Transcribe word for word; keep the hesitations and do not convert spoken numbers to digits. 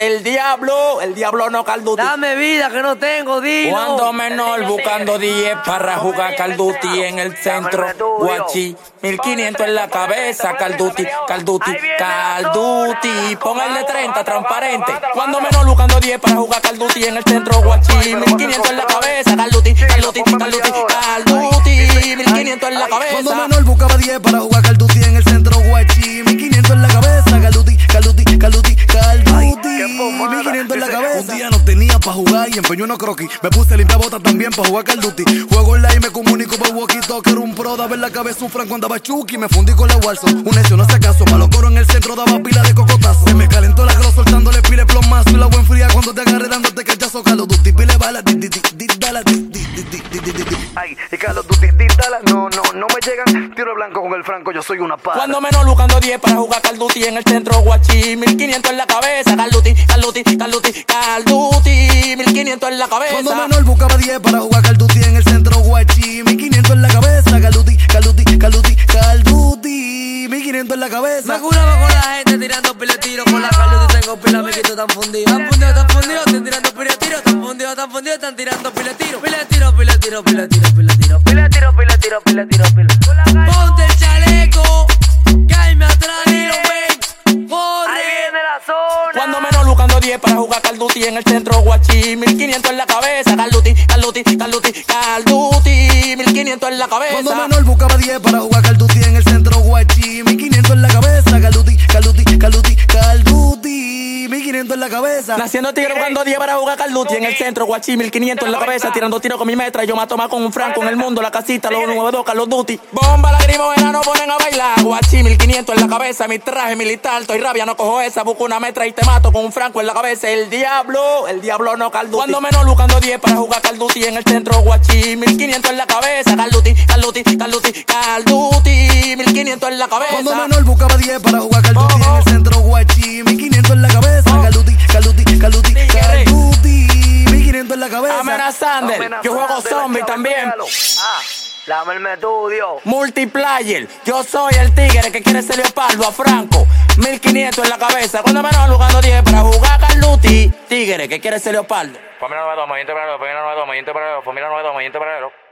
El diablo, el diablo no Call of Duty. Dame vida que no tengo, dilo. Cuando menor buscando diez para jugar Call of Duty en el centro, guachi, mil quinientos en la cabeza, Call of Duty, Call of Duty, Call of Duty. Póngale treinta transparente. Cuando menor buscando diez para jugar Call of Duty en el centro, guachi, mil quinientos en la cabeza, Call of Duty, Call of Duty, Call of Duty, Call of Duty, mil quinientos en la cabeza. Cuando menor buscaba diez para jugar Call of Duty en el centro, guachi, mil quinientos en la cabeza, Call of Duty, Call of Duty, Call of Duty, Call of Duty, mil quinientos en la cabeza. Un día no tenía pa' jugar y empeñó unos croquis. Me puse limpia bota también pa' jugar Call of Duty. Juego online y me comunico por walkie-talkie. Era un pro, daba en la cabeza un franco, andaba chuki. Me fundí con la Warzone, un necio no hace caso. Malo coro en el centro, daba pila de cocotazo. Se me calentó la gloss soltándole pile plomazo. Y la buen fría cuando te agarré dándote cachazo. Call of Duty, pile bala, di, di, di, di, dala, di, di, di, di, di, di, di. Ay, y Call of Duty, di, dala, no, no, no me llegan. Tiro blanco con el franco, yo soy una pala. Cuando menor buscando diez para jugar Call of Duty en el centro, guachi, mil quinientos en la cabeza, Call of Duty, Call of Duty, Call of Duty, Call of Duty, mil quinientos en la cabeza. Cuando menor buscaba diez para jugar Call of Duty en el centro, guachi, mil quinientos en la cabeza, Call of Duty, Call of Duty, Call of Duty, Call of Duty, mil quinientos en la cabeza. Me curaba con la gente tirando pile tiro. Con la Call of Duty tengo pila, me quito tan fundido. Tan fundido, tan fundido, están tirando pile tiro. Tan fundido, tan fundido, están tirando pile tiro. Pile tiro, pile tiro, pile tiro, pile tiro. Pile tiro, pile tiro, pile tiro, pile tiro. Ponte el chaleco, cáeme atrás, dilo, ven. Corre. Ahí viene la zona. Cuando menor buscando diez para jugar Call of Duty en el centro, guachi, mil quinientos en la cabeza, Call of Duty, Call of Duty, Call of Duty, Call of Duty, mil quinientos en la cabeza. Cuando menor buscaba diez para jugar Call of Duty en el centro, guachi, mil quinientos en la cabeza, Call of Duty, Call of Duty, Call of Duty, Call of Duty, mil quinientos en la cabeza. Naciendo tigre buscando diez para jugar Call of Duty en el centro, guachi, mil quinientos en la cabeza, tirando tiros con mi metra, yo mato más con un franco en el mundo, la casita, los nueve dos Call of Duty. Bomba lagrimógena no ponen a bailar, guachi, mil quinientos en la cabeza, mi traje militar, estoy rabia, no cojo esa, busco una metra y te mato con un franco en la cabeza. El diablo, el diablo no Call of Duty. Cuando menor buscando diez para jugar Call of Duty en el centro, guachi, mil quinientos en la cabeza, Call of Duty, Call of Duty, Call of Duty, Call of Duty, mil quinientos en la cabeza. Cuando menor buscaba diez para jugar Call of Duty en el centro, guachi, mil quinientos en la cabeza, Call of Duty, Call of Duty, Call of Duty, Call of Duty, mil quinientos en la cabeza. Amenazando, yo juego zombie también. Ah, dame el estudio. Multiplayer, yo soy el tigre que quiere ser leopardo a Franco, mil quinientos en la cabeza. Cuando menor jugando diez para jugar Call of Duty, tigre que quiere ser leopardo. Familia nueve dos, movimiento paralelo, familia nueve dos, movimiento paralelo, familia nueve dos, movimiento paralelo.